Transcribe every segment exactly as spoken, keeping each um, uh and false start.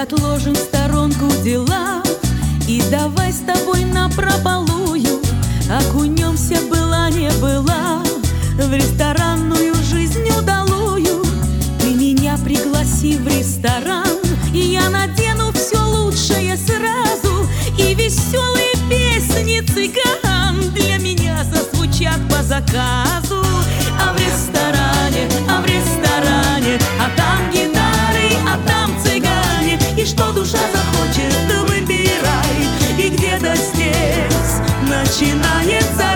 отложим в сторонку дела и давай с тобой напропалую окунемся, была не была, в ресторанную жизнь удалую. Ты меня пригласи в ресторан, и я надену все лучшее сразу, и веселые песни цыган для меня зазвучат по заказу. А в ресторане, а в ресторане, а там гитары, а там цыгане, и что душа захочет, выбирай, и где-то здесь начинается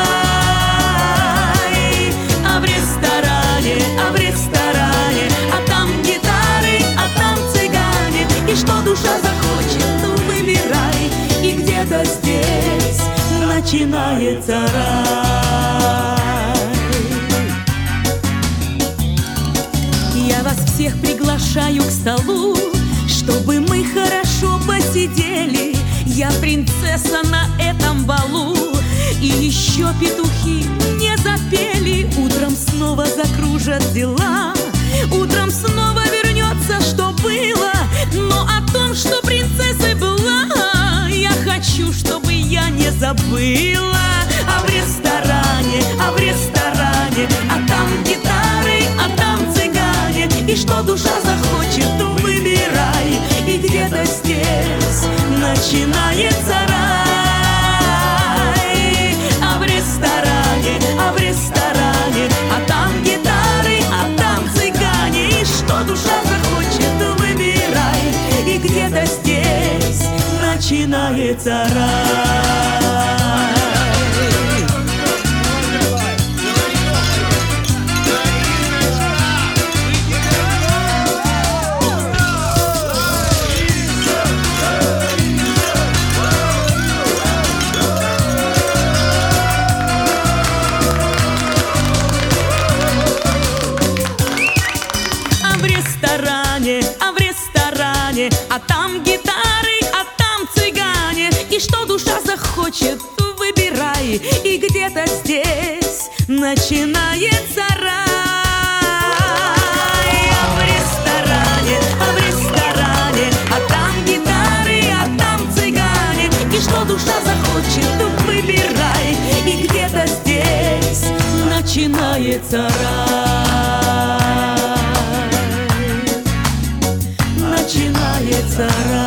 рай. А в ресторане, а в ресторане, а там гитары, а там цыгане, и что душа захочет, выбирай, и где-то здесь начинается рай. Я вас всех приглашаю к столу, чтобы мы хорошо посидели. Я принцесса на этом балу, и еще петухи не запели. Утром снова закружат дела, утром снова вернется, что было. Но о том, что принцессой была, я хочу, чтобы я не забыла. А в ресторане, а в ресторане, а там гитары, а там цыгане, и что душа захочет, выбирай, и где-то здесь начинается рай. А в ресторане, а в ресторане, а там гитары, а там цыгане, и что душа захочет, выбирай, и где-то здесь начинается рай. А в ресторане, а там гитары, а там цыгане, и что душа захочет, выбирай, и где-то здесь начинается рай. А в ресторане, а в ресторане, а там гитары, а там цыгане, и что душа захочет, выбирай, и где-то здесь начинается рай. Начинается рай.